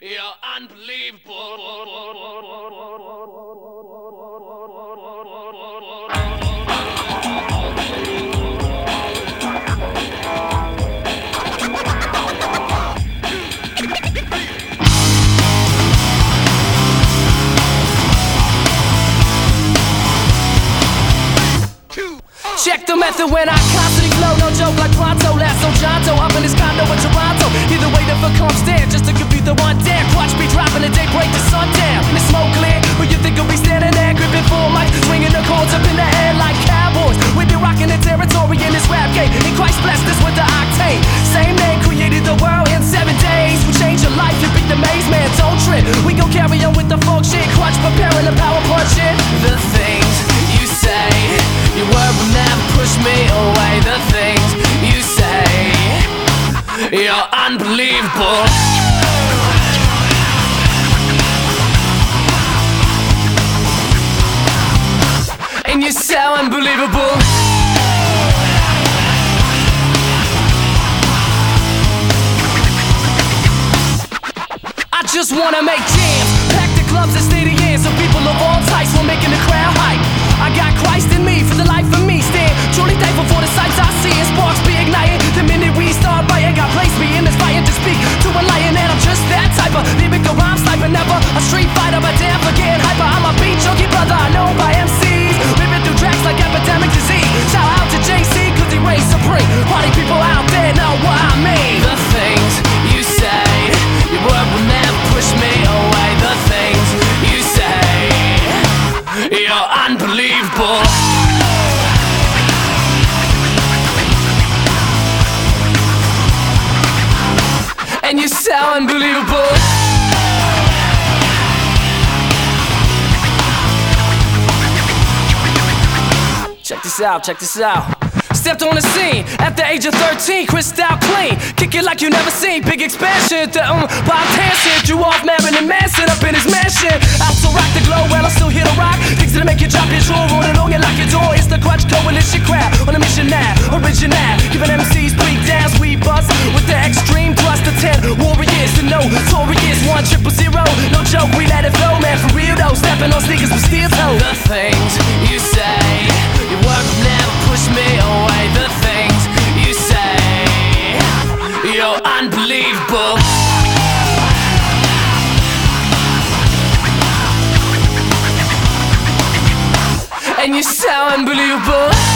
You're unbelievable. Check the method when I constantly flow, no joke like Pronto, Lasso Jonto, up in his condo in Toronto. Either way the fuck comes there, just to compute the one dare. Watch me dropping the day, break the sun down. And the smoke clear, but you think I'll be standing there, gripping full mics, swinging the chords up in the air like cowboys. We be rocking the territory in this rap game, and Christ blessed us with the octane. Same man created the world in 7 days. We change your life, you beat the maze, man, don't trip. We gon' carry on with the folk shit, crutch preparing the power punch it. The things you say, your word will never push me away. The things you say, you're unbelievable. And you're so unbelievable. I just wanna make jams, pack the clubs and stay the end, so people of all types will making the crowd hype. I got Christ in me, for the life of me stand truly thankful for the sights I see, and sparks be igniting the minute we start writing. God placed me in this fire to speak to a lion, and I'm just that type of lyrical rhyme sniper, never a street fighter, but damn for getting hyper. I'm a beat junkie brother, I know by MCs, ripping through tracks like epidemic disease. Shout out to JC, cause he reigns supreme. Party people out there know what I mean. The things you say, your word will never push me away. The things you say, you're unbelievable. And you're so unbelievable. Check this out, check this out. Stepped on the scene at the age of 13, crystal clean, kick it like you never seen. Big expansion, the Bob Hansen drew off Marilyn Manson up in his mansion. I still rock the glow while I still here to rock. Things that make you drop your jaw, rolling on you like your door. It's the Crutch Coalition crowd on a mission now, original, giving MCs breakdowns. We bust with the extreme plus the 10 warriors, the notorious 1000. No joke, we let it flow, man, for real though. Stepping on sneakers with steel toe. The things you say, your work will never push me away. The things you say, you're unbelievable. And you're so unbelievable.